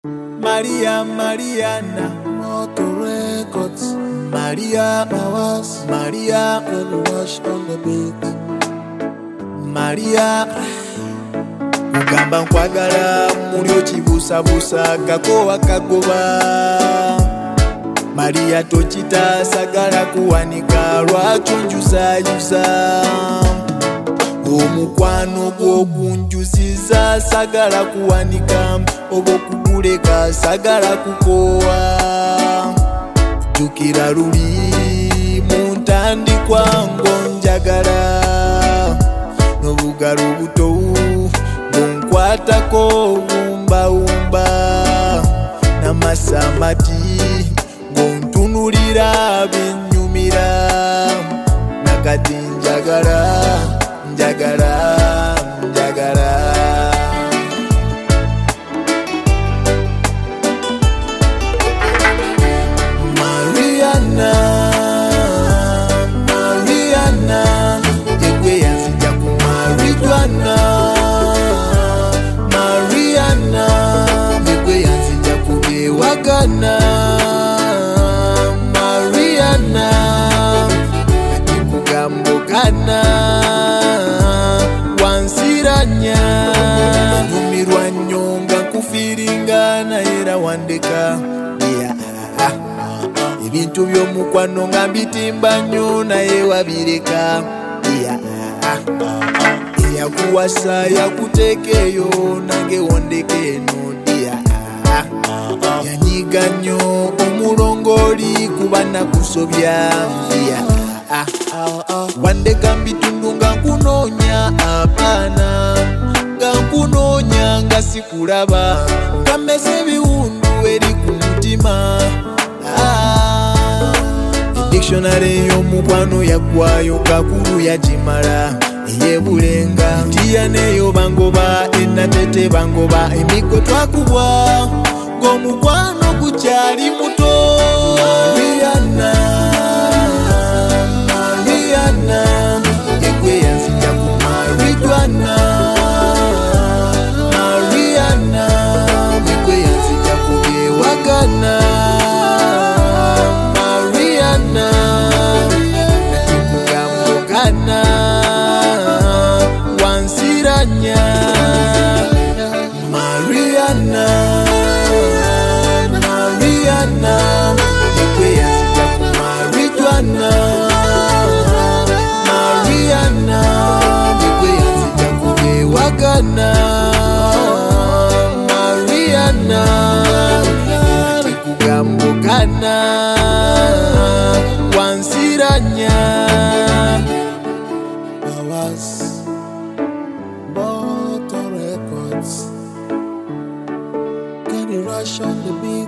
Maria, Mariana, Motor Records, Maria, Mawas, Maria, Kenny Rush on the beat. Maria. Kugamba nkwagala mulyo kibusabusa kakowa kagoba. Maria tochita sagala kuwanika lwaki onjusayusa. Omukwano gw'okunjusiza sagala kuwanika oba okuguleka sagala kukowa. Jukira luli mu ntandikwa ngonjagala n'obugalo buto nkwatako wumbawumba n'amasamati ngontunulira binnyumira nakati njagala njagala njagala. Mariana, Mariana, yegwe yanzija ku marijuana. Mariana, yegwe yanzija ku bewagana. Mariana, kati kugambogana wansiranya nyumirwa nnyo nga nkufiiringa naye era wandeka. Ebintu by'omukwano nga mbitimba nnyo naye wabireka. Eyakuwasa yakuteeka eyo nange wondeka eno. Yanyiga nnyo omulongooli kuba nakusobya. Wandeka mbitundu nga nkunoonya apaana nga nkunoonya nga sikulaba kameze ebiwundu eri ku mutima. Dictionary y'omukwano yaggwayo kakulu yagimala eyebulenga ntiya neyo bangoba enatete bangoba emiggo twakubwa ng'omukwano gukyali muto. Mariana, Mariana, yegwe yanzija ku marijuana. Mariana, yegwe yanzija ku bewagana. Kugambogana wansiranya. Mariana, Mariana, yegwe yanzija ku marijuana. Mariana, yegwe yanzija ku bewagana. Mariana, kugambogana wansiranya. Mawas, Motor Records, Kenny Rush on the beat.